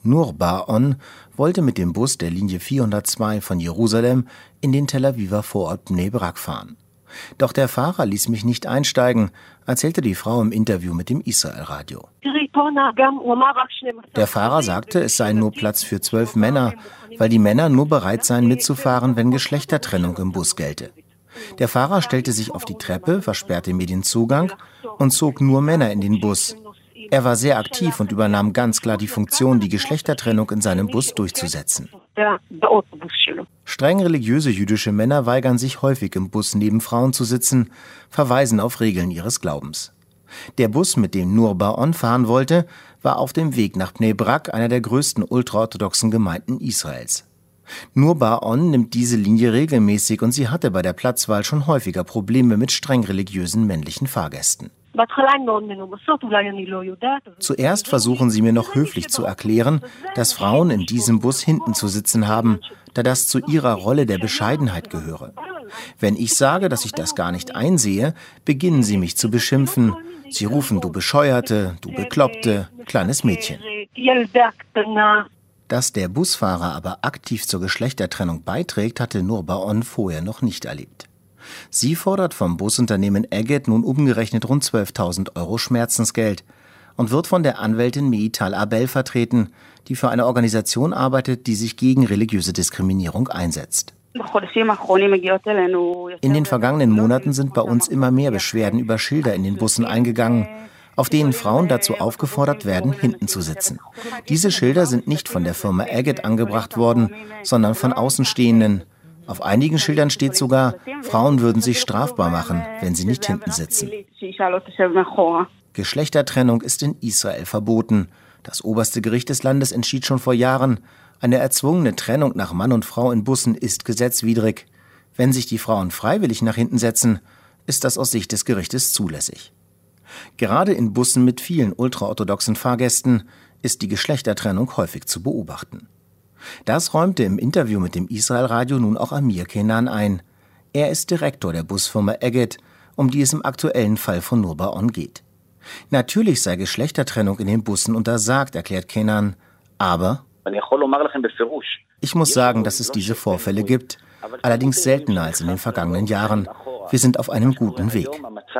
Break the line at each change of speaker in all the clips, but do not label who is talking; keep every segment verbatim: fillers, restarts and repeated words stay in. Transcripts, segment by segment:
Nur Bar-On wollte mit dem Bus der Linie vierhundertzwei von Jerusalem in den Tel Aviver Vorort Bnei Brak fahren. Doch der Fahrer ließ mich nicht einsteigen, erzählte die Frau im Interview mit dem Israel-Radio. Der Fahrer sagte, es sei nur Platz für zwölf Männer, weil die Männer nur bereit seien mitzufahren, wenn Geschlechtertrennung im Bus gelte. Der Fahrer stellte sich auf die Treppe, versperrte mir den Zugang und zog nur Männer in den Bus. Er war sehr aktiv und übernahm ganz klar die Funktion, die Geschlechtertrennung in seinem Bus durchzusetzen. Streng religiöse jüdische Männer weigern sich häufig im Bus neben Frauen zu sitzen, verweisen auf Regeln ihres Glaubens. Der Bus, mit dem Nur Bar-On fahren wollte, war auf dem Weg nach Bnei Brak, einer der größten ultraorthodoxen Gemeinden Israels. Nur Bar-On nimmt diese Linie regelmäßig und sie hatte bei der Platzwahl schon häufiger Probleme mit streng religiösen männlichen Fahrgästen. Zuerst versuchen sie mir noch höflich zu erklären, dass Frauen in diesem Bus hinten zu sitzen haben, da das zu ihrer Rolle der Bescheidenheit gehöre. Wenn ich sage, dass ich das gar nicht einsehe, beginnen sie mich zu beschimpfen. Sie rufen, du Bescheuerte, du Bekloppte, kleines Mädchen. Dass der Busfahrer aber aktiv zur Geschlechtertrennung beiträgt, hatte Nur Bar-On vorher noch nicht erlebt. Sie fordert vom Busunternehmen Egged nun umgerechnet rund zwölftausend Euro Schmerzensgeld und wird von der Anwältin Meital Abel vertreten, die für eine Organisation arbeitet, die sich gegen religiöse Diskriminierung einsetzt. In den vergangenen Monaten sind bei uns immer mehr Beschwerden über Schilder in den Bussen eingegangen, auf denen Frauen dazu aufgefordert werden, hinten zu sitzen. Diese Schilder sind nicht von der Firma Egged angebracht worden, sondern von Außenstehenden. Auf einigen Schildern steht sogar, Frauen würden sich strafbar machen, wenn sie nicht hinten sitzen. Geschlechtertrennung ist in Israel verboten. Das oberste Gericht des Landes entschied schon vor Jahren, eine erzwungene Trennung nach Mann und Frau in Bussen ist gesetzwidrig. Wenn sich die Frauen freiwillig nach hinten setzen, ist das aus Sicht des Gerichtes zulässig. Gerade in Bussen mit vielen ultraorthodoxen Fahrgästen ist die Geschlechtertrennung häufig zu beobachten. Das räumte im Interview mit dem Israel-Radio nun auch Amir Kenan ein. Er ist Direktor der Busfirma Egged, um die es im aktuellen Fall von Nur Bar-On geht. Natürlich sei Geschlechtertrennung in den Bussen untersagt, erklärt Kenan, aber ich muss sagen, dass es diese Vorfälle gibt, allerdings seltener als in den vergangenen Jahren. Wir sind auf einem guten Weg.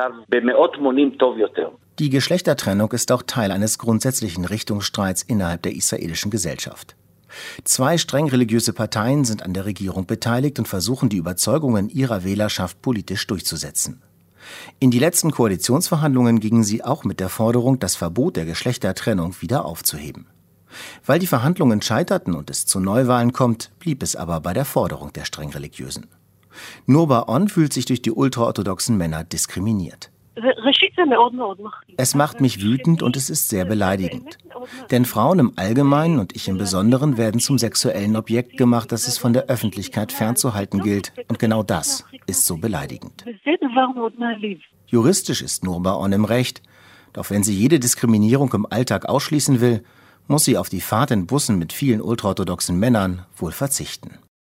Die Geschlechtertrennung ist auch Teil eines grundsätzlichen Richtungsstreits innerhalb der israelischen Gesellschaft. Zwei streng religiöse Parteien sind an der Regierung beteiligt und versuchen, die Überzeugungen ihrer Wählerschaft politisch durchzusetzen. In die letzten Koalitionsverhandlungen gingen sie auch mit der Forderung, das Verbot der Geschlechtertrennung wieder aufzuheben. Weil die Verhandlungen scheiterten und es zu Neuwahlen kommt, blieb es aber bei der Forderung der streng Religiösen. Nur Bar-On fühlt sich durch die ultraorthodoxen Männer diskriminiert. Es macht mich wütend und es ist sehr beleidigend. Denn Frauen im Allgemeinen und ich im Besonderen werden zum sexuellen Objekt gemacht, das es von der Öffentlichkeit fernzuhalten gilt. Und genau das ist so beleidigend. Juristisch ist Nur Bar-On im Recht. Doch wenn sie jede Diskriminierung im Alltag ausschließen will, muss sie auf die Fahrt in Bussen mit vielen ultraorthodoxen Männern wohl verzichten.